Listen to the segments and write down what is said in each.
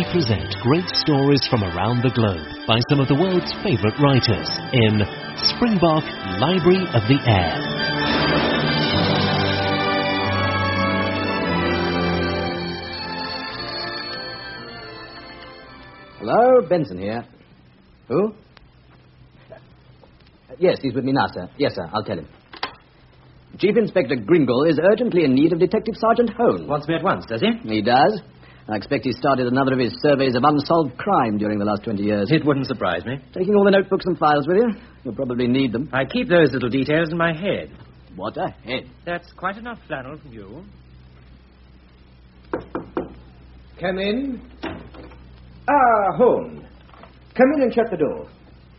present great stories from around the globe by some of the world's favourite writers in Springbok Library of the Air. Hello, Benson here. Who? Yes, he's with me now, sir. Yes, sir, I'll tell him. Chief Inspector Gringle is urgently in need of Detective Sergeant Holmes. Wants me at once, does he? He does. I expect he started another of his surveys of unsolved crime during the last 20 years. It wouldn't surprise me. Taking all the notebooks and files with you? You'll probably need them. I keep those little details in my head. What a head. That's quite enough flannel for you. Come in. Holmes. Come in and shut the door.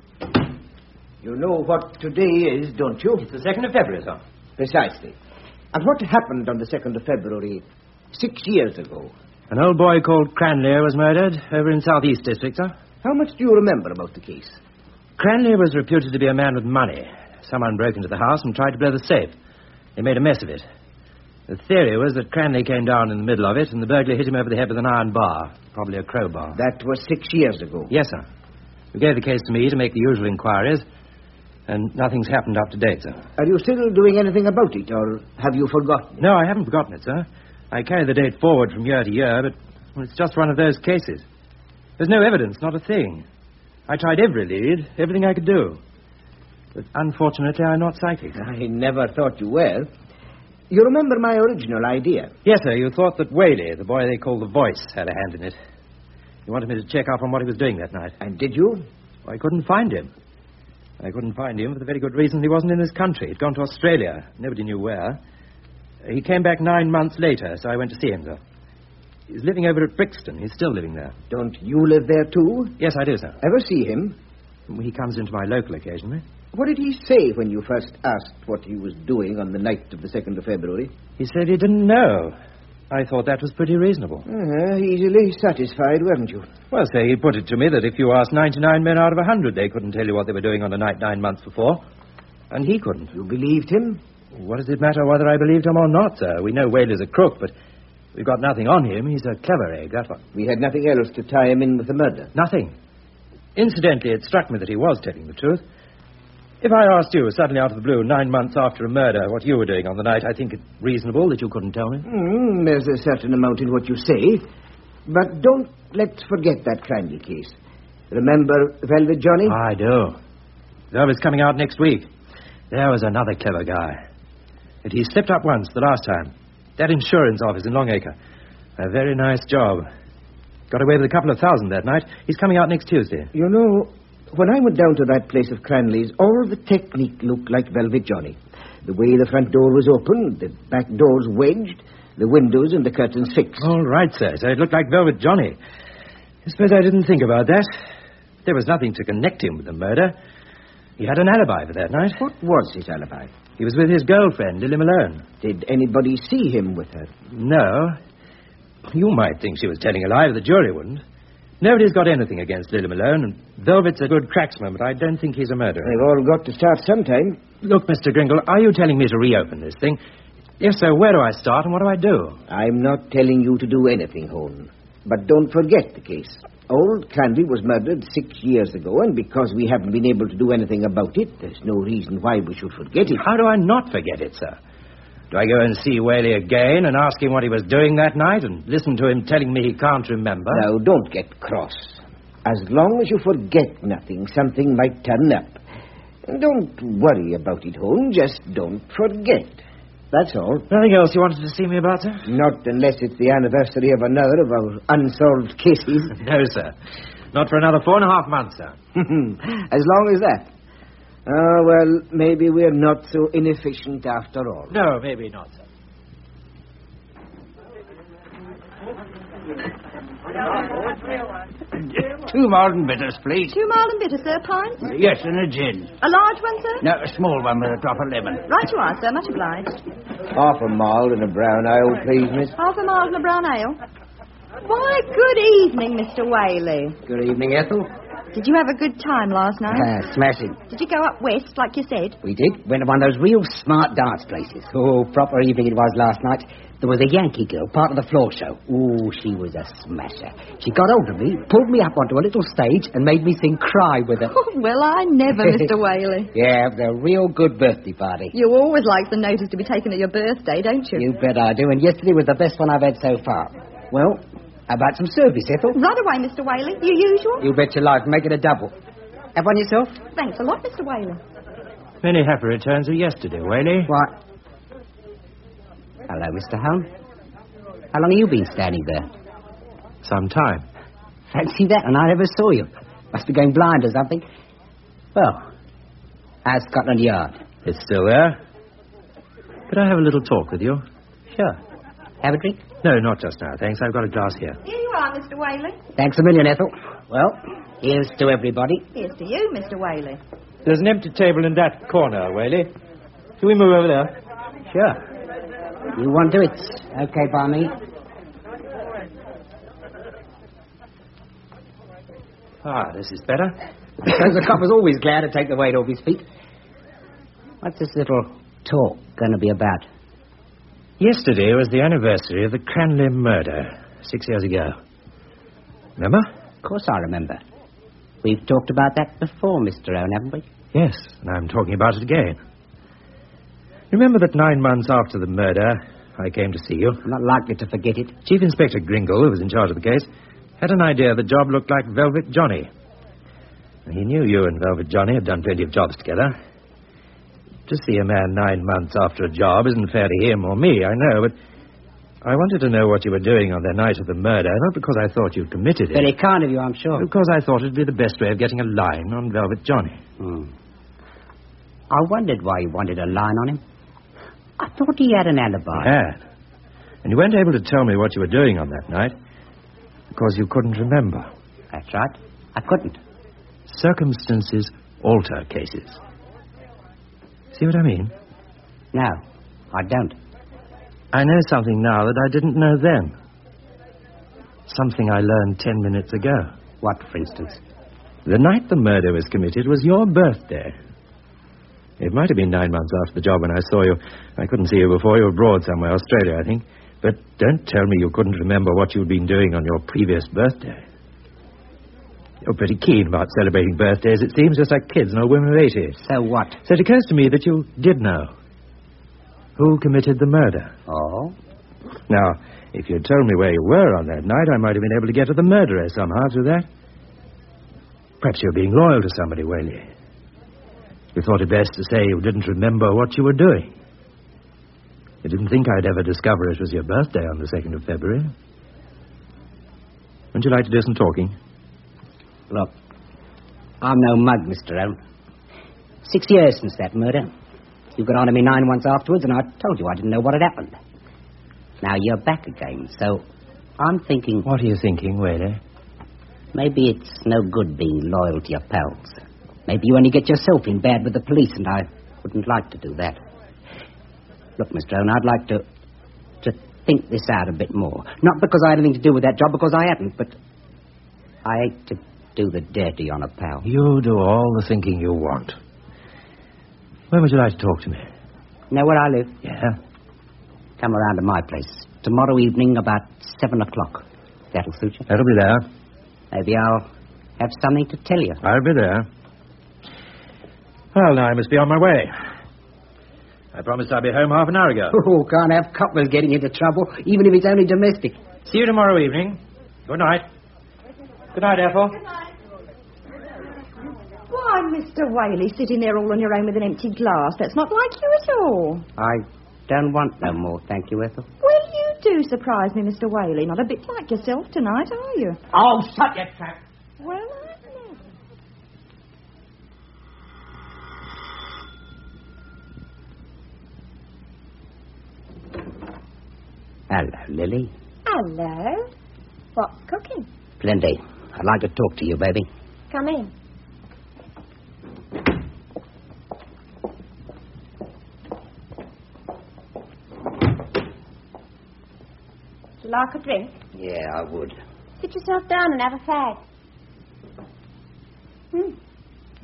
You know what today is, don't you? It's the 2nd of February, sir. Precisely. And what happened on the 2nd of February 6 years ago? An old boy called Cranley was murdered over in South East District, sir. How much do you remember about the case? Cranley was reputed to be a man with money. Someone broke into the house and tried to blow the safe. They made a mess of it. The theory was that Cranley came down in the middle of it and the burglar hit him over the head with an iron bar, probably a crowbar. That was 6 years ago. Yes, sir. We gave the case to me to make the usual inquiries, and nothing's happened up to date, sir. Are you still doing anything about it, or have you forgotten? No, I haven't forgotten it, sir. I carry the date forward from year to year, but it's just one of those cases. There's no evidence, not a thing. I tried every lead, everything I could do. But unfortunately, I'm not psychic. I never thought you were. You remember my original idea? Yes, sir. You thought that Whaley, the boy they called the Voice, had a hand in it. You wanted me to check up on what he was doing that night. And did you? I couldn't find him. I couldn't find him for the very good reason he wasn't in this country. He'd gone to Australia. Nobody knew where. He came back 9 months later, so I went to see him, sir. He's living over at Brixton. He's still living there. Don't you live there, too? Yes, I do, sir. Ever see him? He comes into my local occasionally. What did he say when you first asked what he was doing on the night of the 2nd of February? He said he didn't know. I thought that was pretty reasonable. Easily satisfied, weren't you? Well, sir, he put it to me that if you asked 99 men out of 100, they couldn't tell you what they were doing on the night 9 months before. And he couldn't. You believed him? What does it matter whether I believed him or not, sir? We know Whaley's a crook, but we've got nothing on him. He's a clever egg, that's what. We had nothing else to tie him in with the murder? Nothing. Incidentally, it struck me that he was telling the truth. If I asked you suddenly out of the blue 9 months after a murder what you were doing on the night, I think it reasonable that you couldn't tell me. There's a certain amount in what you say. But don't let's forget that Cranley case. Remember Velvet Johnny? I do. Velvet's coming out next week. There was another clever guy. But he slipped up once the last time. That insurance office in Longacre. A very nice job. Got away with a couple of thousand that night. He's coming out next Tuesday. You know, when I went down to that place of Cranley's, all the technique looked like Velvet Johnny. The way the front door was opened, the back doors wedged, the windows and the curtains fixed. All right, sir. So it looked like Velvet Johnny. I suppose I didn't think about that. There was nothing to connect him with the murder. He had an alibi for that night. What was his alibi? He was with his girlfriend, Lily Malone. Did anybody see him with her? No. You might think she was telling a lie, but the jury wouldn't. Nobody's got anything against Lily Malone, and Velvet's a good cracksman, but I don't think he's a murderer. They've all got to start sometime. Look, Mr. Gringle, are you telling me to reopen this thing? If so, where do I start and what do I do? I'm not telling you to do anything, Holmes. But don't forget the case. Old Cranley was murdered 6 years ago, and because we haven't been able to do anything about it, there's no reason why we should forget it. How do I not forget it, sir? Do I go and see Whaley again and ask him what he was doing that night and listen to him telling me he can't remember? Now, don't get cross. As long as you forget nothing, something might turn up. Don't worry about it, Holmes. Just don't forget. That's all. Nothing else you wanted to see me about, sir? Not unless it's the anniversary of another of our unsolved cases. No, sir. Not for another 4.5 months, sir. As long as that. Oh, well, maybe we're not so inefficient after all. No, maybe not, sir. Two malt and bitters, please. 2 mild and bitter, sir. Pints? Yes, and a gin. A large one, sir? No, a small one with a drop of lemon. Right you are, sir. Much obliged. Half a mild and a brown ale, please, miss. Half a mild and a brown ale. Why, good evening, Mr. Whaley. Good evening, Ethel. Did you have a good time last night? Smashing. Did you go up west, like you said? We did. Went to one of those real smart dance places. Oh, proper evening it was last night. There was a Yankee girl, part of the floor show. Oh, she was a smasher. She got hold of me, pulled me up onto a little stage, and made me sing Cry with her. Oh, well, I never, Mr. Whaley. Yeah, it was a real good birthday party. You always like the notice to be taken at your birthday, don't you? You bet I do, and yesterday was the best one I've had so far. Well, how about some service, Ethel? Right away, Mr. Whaley. Your usual? You bet your life. Make it a double. Have one yourself? Thanks a lot, Mr. Whaley. Many happy returns of yesterday, Whaley. What? Hello, Mr. Holmes. How long have you been standing there? Some time. Fancy that, and I never saw you. Must be going blind or something. Well, how's Scotland Yard? It's still there. Could I have a little talk with you? Sure. Have a drink? No, not just now, thanks. I've got a glass here. Here you are, Mr. Whaley. Thanks a million, Ethel. Well, here's to everybody. Here's to you, Mr. Whaley. There's an empty table in that corner, Whaley. Shall we move over there? Sure. You want to? It's okay by me. Ah, this is better. The cop was always glad to take the weight off his feet. What's this little talk going to be about? Yesterday was the anniversary of the Cranley murder, 6 years ago. Remember? Of course I remember. We've talked about that before, Mr. Owen, haven't we? Yes, and I'm talking about it again. Remember that 9 months after the murder, I came to see you? I'm not likely to forget it. Chief Inspector Gringle, who was in charge of the case, had an idea the job looked like Velvet Johnny. He knew you and Velvet Johnny had done plenty of jobs together. To see a man 9 months after a job isn't fair to him or me, I know, but I wanted to know what you were doing on the night of the murder, not because I thought you'd committed it. Very kind of you, I'm sure. Because I thought it'd be the best way of getting a line on Velvet Johnny. I wondered why you wanted a line on him. I thought he had an alibi. He had. And you weren't able to tell me what you were doing on that night because you couldn't remember. That's right. I couldn't. Circumstances alter cases. See what I mean? No, I don't. I know something now that I didn't know then. Something I learned 10 minutes ago. What, for instance? The night the murder was committed was your birthday. It might have been 9 months after the job when I saw you. I couldn't see you before. You were abroad somewhere, Australia, I think. But don't tell me you couldn't remember what you'd been doing on your previous birthday. You're pretty keen about celebrating birthdays, it seems, just like kids and old women of 80. So what? So it occurs to me that you did know who committed the murder. Oh? Now, if you'd told me where you were on that night, I might have been able to get to the murderer somehow through that. Perhaps you're being loyal to somebody, Whaley. You thought it best to say you didn't remember what you were doing. You didn't think I'd ever discover it was your birthday on the 2nd of February. Wouldn't you like to do some talking? Look, I'm no mug, Mr. Elm. 6 years since that murder. You got on to me 9 months afterwards, and I told you I didn't know what had happened. Now you're back again, so I'm thinking... What are you thinking, Whaley? Maybe it's no good being loyal to your pals. Maybe you only get yourself in bad with the police, and I wouldn't like to do that. Look, Mr. Owen, I'd like to think this out a bit more. Not because I had anything to do with that job, because I hadn't, but I hate to do the dirty on a pal. You do all the thinking you want. When would you like to talk to me? Know where I live? Yeah. Come around to my place. Tomorrow evening about 7 o'clock. That'll suit you? That'll be there. Maybe I'll have something to tell you. I'll be there. Well, now I must be on my way. I promised I'd be home half an hour ago. Oh, can't have couples getting into trouble, even if it's only domestic. See you tomorrow evening. Good night. Good night, Ethel. Good night. Why, Mr. Whaley, sitting there all on your own with an empty glass. That's not like you at all. I don't want no more, thank you, Ethel. Well, you do surprise me, Mr. Whaley. Not a bit like yourself tonight, are you? Oh, shut your trap. Well, I know. Hello, Lily. Hello. What's cooking? Plenty. I'd like to talk to you, baby. Come in. Would you like a drink? Yeah, I would. Sit yourself down and have a fag.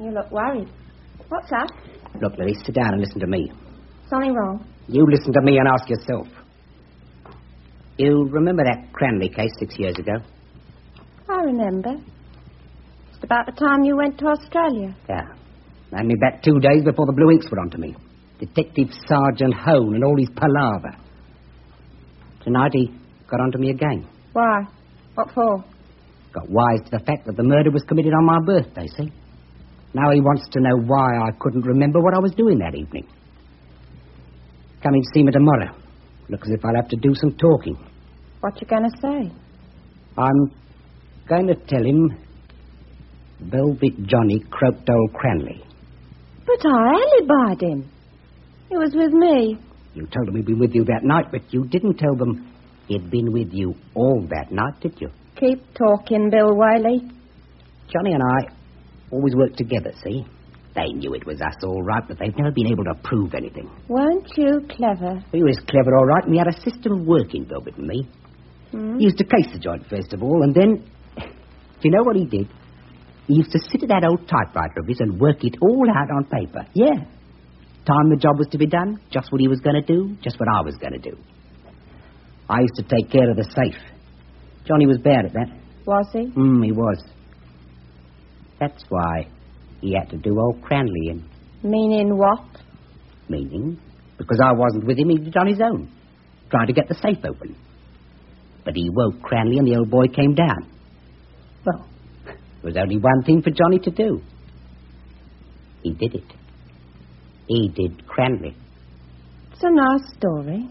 You look worried. What's up? Look, Lily, sit down and listen to me. Something wrong? You listen to me and ask yourself. You remember that Cranley case 6 years ago? I remember. Just about the time you went to Australia. Yeah. Only back 2 days before the blue inks were onto me. Detective Sergeant Hone and all his palaver. Tonight he got onto me again. Why? What for? Got wise to the fact that the murder was committed on my birthday, see? Now he wants to know why I couldn't remember what I was doing that evening. Coming to see me tomorrow. Looks as if I'll have to do some talking. What you going to say? I'm going to tell him Velvet Johnny croaked old Cranley. But I alibied him. He was with me. You told him he'd been with you that night, but you didn't tell them he'd been with you all that night, did you? Keep talking, Bill Whaley. Johnny and I always worked together, see? They knew it was us all right, but they've never been able to prove anything. Weren't you clever? He was clever, all right, and we had a system of working, Velvet and me. He used to case the joint first of all, and then... Do you know what he did? He used to sit at that old typewriter of his and work it all out on paper. Yeah. Time the job was to be done, just what he was going to do, just what I was going to do. I used to take care of the safe. Johnny was bad at that. Was he? He was. That's why he had to do old Cranley in. Meaning what? Meaning, because I wasn't with him, he did on his own. Tried to get the safe open. But he woke Cranley and the old boy came down. Well, there was only one thing for Johnny to do. He did it. He did Cranley. It's a nice story.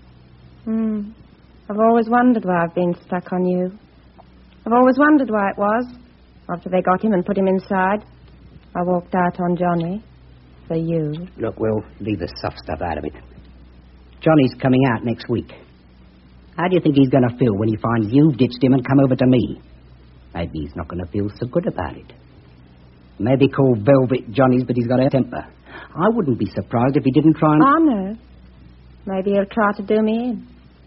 I've always wondered why I've been stuck on you. I've always wondered why it was. After they got him and put him inside, I walked out on Johnny. For you. Look, we'll leave the soft stuff out of it. Johnny's coming out next week. How do you think he's going to feel when he finds you've ditched him and come over to me? Maybe he's not going to feel so good about it. Maybe called Velvet Johnny's, but he's got a temper. I wouldn't be surprised if he didn't try and... I know. Maybe he'll try to do me in.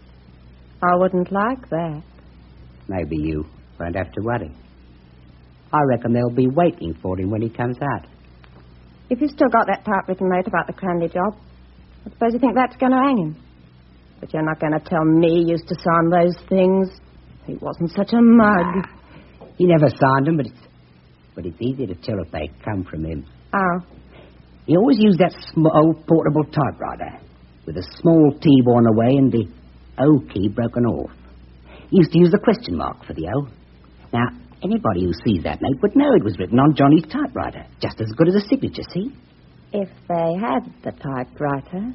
I wouldn't like that. Maybe you won't have to worry. I reckon they'll be waiting for him when he comes out. If you've still got that typewritten note about the Cranley job, I suppose you think that's going to hang him. But you're not going to tell me he used to sign those things. He wasn't such a mug. He never signed them, but it's easy to tell if they come from him. Oh. He always used that old portable typewriter with a small T worn away and the O key broken off. He used to use the question mark for the O. Now, anybody who sees that note would know it was written on Johnny's typewriter, just as good as a signature, see? If they had the typewriter.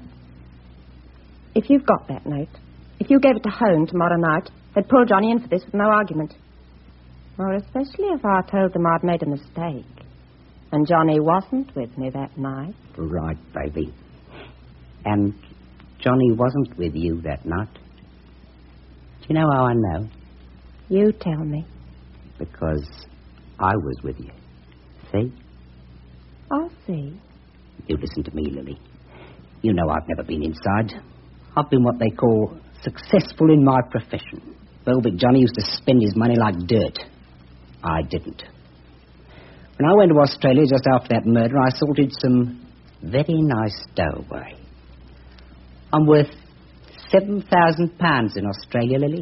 If you've got that note, if you gave it to Hone tomorrow night, they'd pull Johnny in for this with no argument. Or especially if I told them I'd made a mistake. And Johnny wasn't with me that night. Right, baby. And Johnny wasn't with you that night. Do you know how I know? You tell me. Because I was with you. See? I'll see. You listen to me, Lily. You know I've never been inside. I've been what they call successful in my profession. Velvet Johnny used to spend his money like dirt. I didn't. When I went to Australia just after that murder, I sorted some very nice dough away. I'm worth £7,000 in Australia, Lily.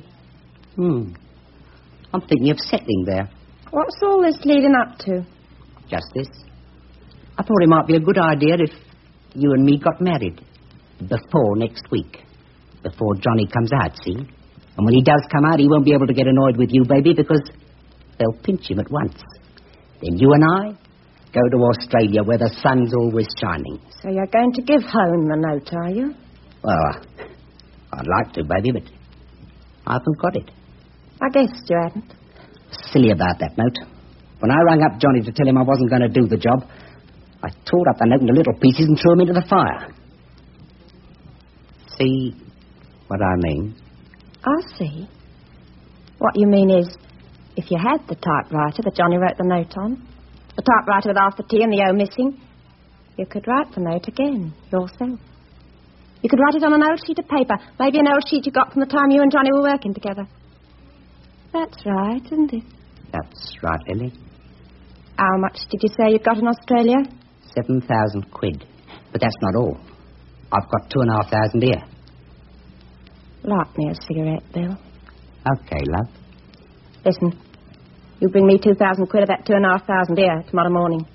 I'm thinking of settling there. What's all this leading up to? Just this. I thought it might be a good idea if you and me got married. Before next week. Before Johnny comes out, see? And when he does come out, he won't be able to get annoyed with you, baby, because they'll pinch him at once. Then you and I go to Australia where the sun's always shining. So you're going to give Hone the note, are you? Well, I'd like to, baby, but I haven't got it. I guessed you hadn't. Silly about that note. When I rang up Johnny to tell him I wasn't going to do the job, I tore up the note into little pieces and threw him into the fire. See what I mean? I see. What you mean is, if you had the typewriter that Johnny wrote the note on, the typewriter with half the T and the O missing, you could write the note again, yourself. You could write it on an old sheet of paper, maybe an old sheet you got from the time you and Johnny were working together. That's right, isn't it? That's right, Lily. How much did you say you'd got in Australia? 7,000 quid. But that's not all. I've got 2,500 here. Light me a cigarette, Bill. Okay, love. Listen, you bring me 2,000 quid of that 2,500 here tomorrow morning.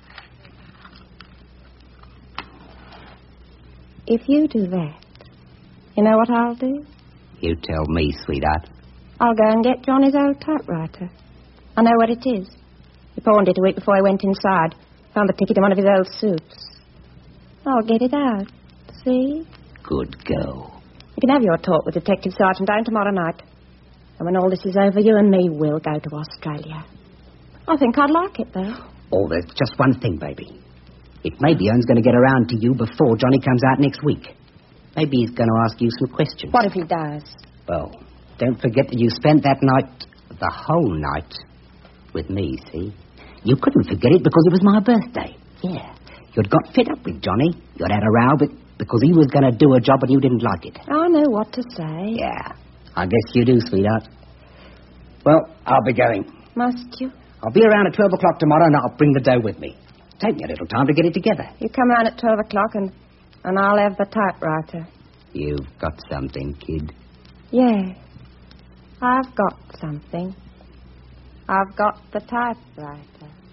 If you do that, you know what I'll do? You tell me, sweetheart. I'll go and get Johnny's old typewriter. I know what it is. He pawned it a week before he went inside. Found the ticket in one of his old suits. I'll get it out. See? Good girl. You can have your talk with Detective Sergeant Down tomorrow night. And when all this is over, you and me will go to Australia. I think I'd like it, though. Oh, there's just one thing, baby. It may be Owen's going to get around to you before Johnny comes out next week. Maybe he's going to ask you some questions. What if he does? Well, don't forget that you spent that night, the whole night, with me, see? You couldn't forget it because it was my birthday. Yeah. You'd got fed up with Johnny. You'd had a row because he was going to do a job and you didn't like it. I know what to say. Yeah. I guess you do, sweetheart. Well, I'll be going. Must you? I'll be around at 12 o'clock tomorrow and I'll bring the dough with me. Take me a little time to get it together. You come round at 12 o'clock and I'll have the typewriter. You've got something, kid. Yeah. I've got something. I've got the typewriter.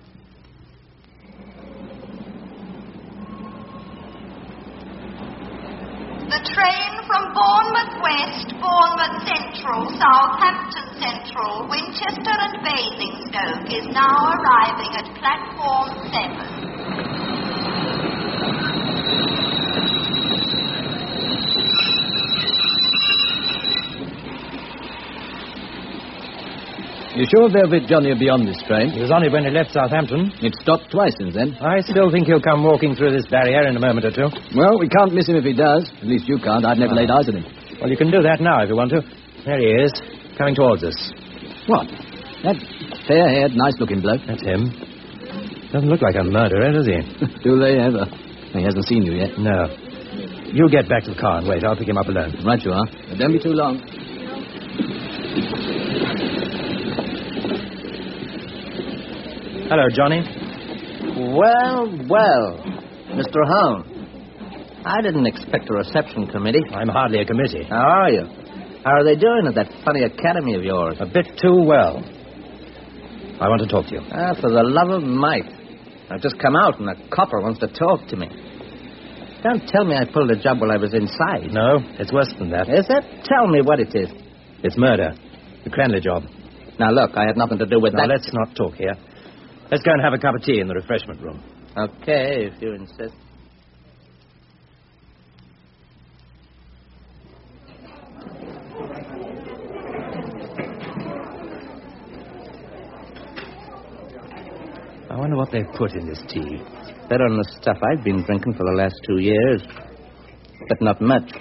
The train from Bournemouth West, Bournemouth Central, Southampton Central, Winchester and Basingstoke is now arriving at platform 7. You sure Velvet Johnny will be on this train? He was on it when he left Southampton. It stopped twice since then. I still think he'll come walking through this barrier in a moment or two. Well, we can't miss him if he does. At least you can't. I've never laid eyes on him. Well, you can do that now if you want to. There he is, coming towards us. What? That fair-haired, nice-looking bloke? That's him. Doesn't look like a murderer, does he? Do they ever? He hasn't seen you yet. No. You get back to the car and wait. I'll pick him up alone. Right you are. But don't be too long. Hello, Johnny. Well, Mr. Holmes. I didn't expect a reception committee. I'm hardly a committee. How are you? How are they doing at that funny academy of yours? A bit too well. I want to talk to you. For the love of Mike. I've just come out and a copper wants to talk to me. Don't tell me I pulled a job while I was inside. No, it's worse than that. Is it? Tell me what it is. It's murder. The Cranley job. Now, look, I had nothing to do with that. Now, let's not talk here. Let's go and have a cup of tea in the refreshment room. Okay, if you insist. I wonder what they've put in this tea. Better than the stuff I've been drinking for the last 2 years. But not much.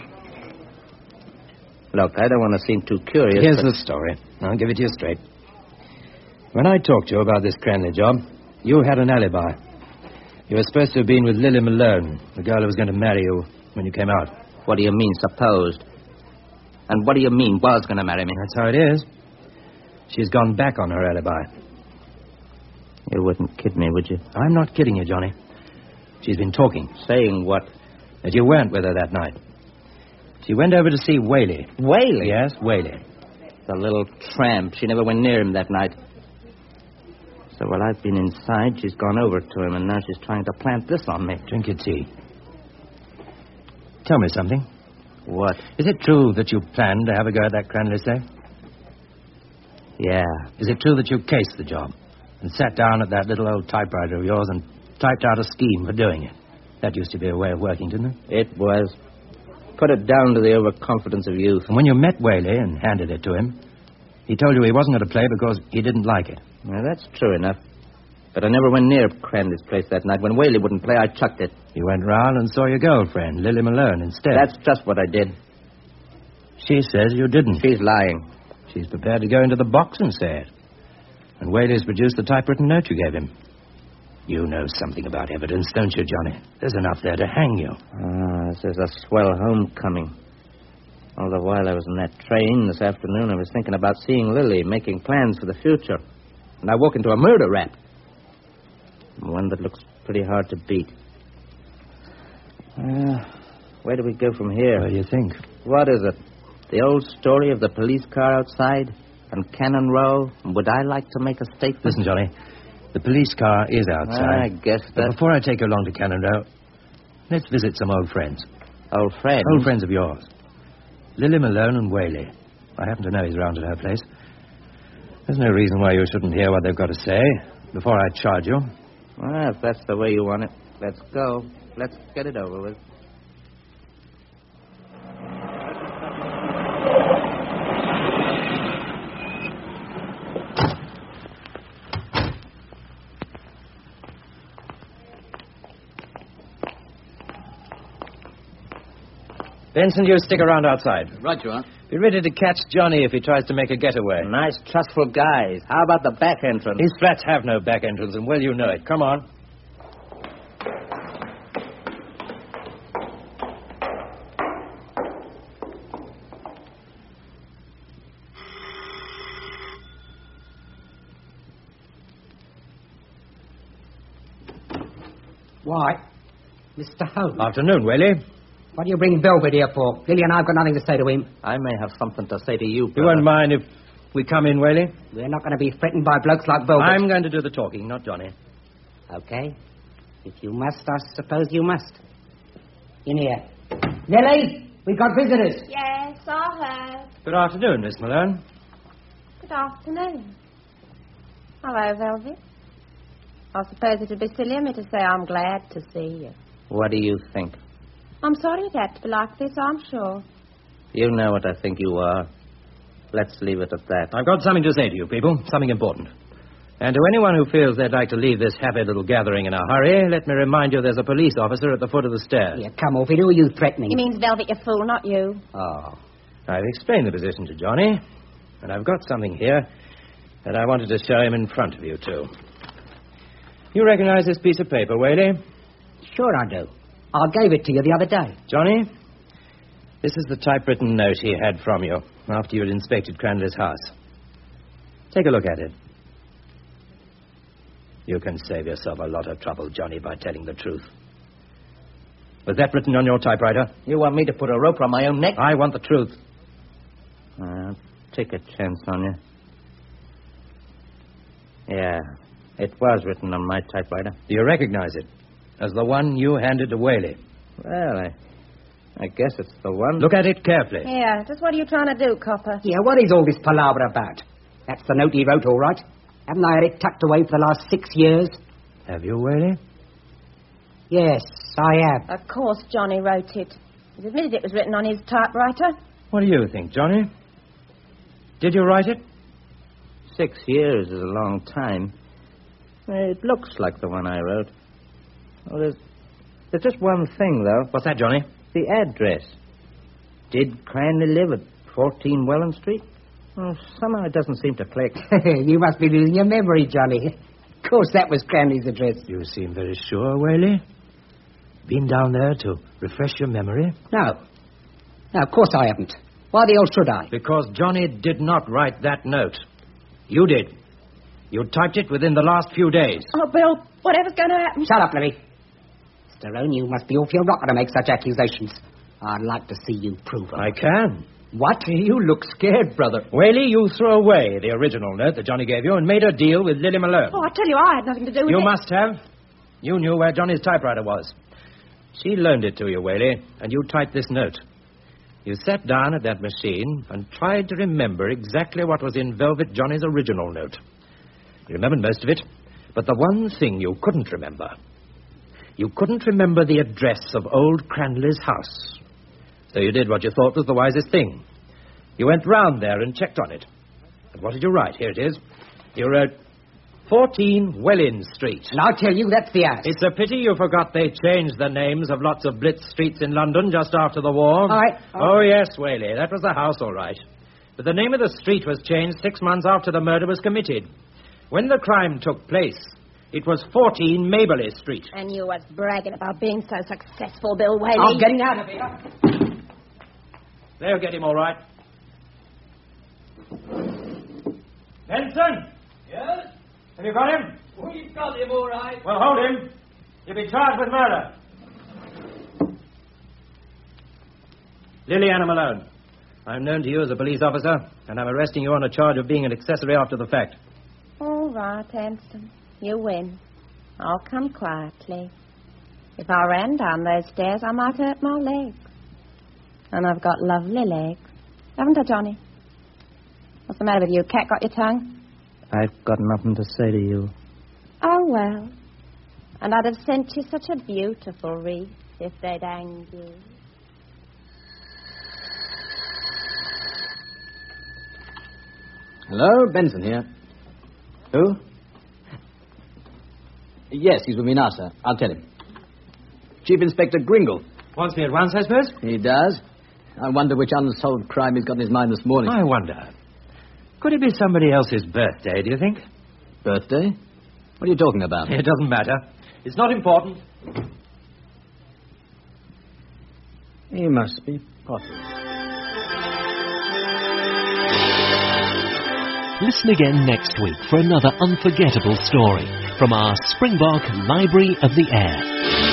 Look, I don't want to seem too curious. Here's the story. I'll give it to you straight. When I talked to you about this Cranley job, you had an alibi. You were supposed to have been with Lily Malone, the girl who was going to marry you when you came out. What do you mean, supposed? And what do you mean, was going to marry me? That's how it is. She's gone back on her alibi. You wouldn't kid me, would you? I'm not kidding you, Johnny. She's been talking. Saying what? That you weren't with her that night. She went over to see Whaley. Whaley? Yes, Whaley. The little tramp. She never went near him that night. So while I've been inside, she's gone over to him, and now she's trying to plant this on me. Drink your tea. Tell me something. What? Is it true that you planned to have a go at that Cranley safe? Yeah. Is it true that you cased the job and sat down at that little old typewriter of yours and typed out a scheme for doing it? That used to be a way of working, didn't it? It was. Put it down to the overconfidence of youth. And when you met Whaley and handed it to him, he told you he wasn't going to play because he didn't like it. Well, that's true enough. But I never went near Cranley's place that night. When Whaley wouldn't play, I chucked it. You went round and saw your girlfriend, Lily Malone, instead. That's just what I did. She says you didn't. She's lying. She's prepared to go into the box and say it. And Whaley's produced the typewritten note you gave him. You know something about evidence, don't you, Johnny? There's enough there to hang you. This is a swell homecoming. All the while I was in that train this afternoon, I was thinking about seeing Lily, making plans for the future. And I woke into a murder rap. One that looks pretty hard to beat. Where do we go from here? What do you think? What is it? The old story of the police car outside and Cannon Row? Would I like to make a statement? Listen, Johnny. The police car is outside. I guess that... But before I take you along to Cannon Row, let's visit some old friends. Old friends? Old friends of yours. Lily Malone and Whaley. I happen to know he's round at her place. There's no reason why you shouldn't hear what they've got to say before I charge you. Well, if that's the way you want it, let's go. Let's get it over with. Benson, you stick around outside. Right, you are. Be ready to catch Johnny if he tries to make a getaway. Nice, trustful guys. How about the back entrance? These flats have no back entrance, and well you know it. Come on. Why? Mr. Holmes. Afternoon, Whaley. What do you bring Velvet here for? Lily and I've got nothing to say to him. I may have something to say to you, brother. You won't mind if we come in, Whaley? We're not going to be threatened by blokes like Velvet. I'm going to do the talking, not Johnny. Okay. If you must, I suppose you must. In here. Lily, we've got visitors. Yes, I heard. Good afternoon, Miss Malone. Good afternoon. Hello, Velvet. I suppose it would be silly of me to say I'm glad to see you. What do you think? I'm sorry it had to be like this, I'm sure. You know what I think you are. Let's leave it at that. I've got something to say to you people, something important. And to anyone who feels they'd like to leave this happy little gathering in a hurry, let me remind you there's a police officer at the foot of the stairs. Yeah, come off it. Who are you threatening? He means Velvet, you fool, not you. Oh. I've explained the position to Johnny, and I've got something here that I wanted to show him in front of you two. You recognize this piece of paper, Whaley? Sure I do. I gave it to you the other day. Johnny, this is the typewritten note he had from you after you'd inspected Cranley's house. Take a look at it. You can save yourself a lot of trouble, Johnny, by telling the truth. Was that written on your typewriter? You want me to put a rope around my own neck? I want the truth. Take a chance on you. Yeah, it was written on my typewriter. Do you recognize it as the one you handed to Whaley? Well, I guess it's the one. Look at it carefully. Yeah, just what are you trying to do, Copper? Yeah, what is all this palaver about? That's the note he wrote, all right. Haven't I had it tucked away for the last 6 years? Have you, Whaley? Yes, I have. Of course Johnny wrote it. He's admitted it was written on his typewriter. What do you think, Johnny? Did you write it? 6 years is a long time. It looks like the one I wrote. Oh, there's just one thing, though. What's that, Johnny? The address. Did Cranley live at 14 Welland Street? Oh, somehow it doesn't seem to click. You must be losing your memory, Johnny. Of course, that was Cranley's address. You seem very sure, Whaley. Been down there to refresh your memory? No. No, of course I haven't. Why the hell should I? Because Johnny did not write that note. You did. You typed it within the last few days. Oh, Bill, whatever's going to happen... Shut up, Lily. Mr. Roan, you must be off your rocker to make such accusations. I'd like to see you prove them. I can. What? You look scared, brother. Whaley, you threw away the original note that Johnny gave you and made a deal with Lily Malone. Oh, I tell you, I had nothing to do with it. You must have. You knew where Johnny's typewriter was. She loaned it to you, Whaley, and you typed this note. You sat down at that machine and tried to remember exactly what was in Velvet Johnny's original note. You remembered most of it, but the one thing you couldn't remember. You couldn't remember the address of old Cranley's house. So you did what you thought was the wisest thing. You went round there and checked on it. And what did you write? Here it is. You wrote 14 Welland Street. And I'll tell you, that's the ass. It's a pity you forgot they changed the names of lots of blitz streets in London just after the war. All right. Oh, yes, Whaley, that was the house, all right. But the name of the street was changed 6 months after the murder was committed. When the crime took place, it was 14 Maberley Street. And you was bragging about being so successful, Bill Whaley. I'm getting out of here. They'll get him, all right. Benson? Yes? Have you got him? We've got him, all right. Well, hold him. You'll be charged with murder. Liliana Malone, I'm known to you as a police officer, and I'm arresting you on a charge of being an accessory after the fact. All right, Anson. You win. I'll come quietly. If I ran down those stairs, I might hurt my legs. And I've got lovely legs. Haven't I, Johnny? What's the matter with you? Cat got your tongue? I've got nothing to say to you. Oh, well. And I'd have sent you such a beautiful wreath if they'd hanged you. Hello, Benson here. Who? Yes, he's with me now, sir. I'll tell him. Chief Inspector Gringle. Wants me at once, I suppose? He does. I wonder which unsolved crime he's got in his mind this morning. I wonder. Could it be somebody else's birthday, do you think? Birthday? What are you talking about? It doesn't matter. It's not important. He must be potty. Listen again next week for another unforgettable story from our Springbok Library of the Air.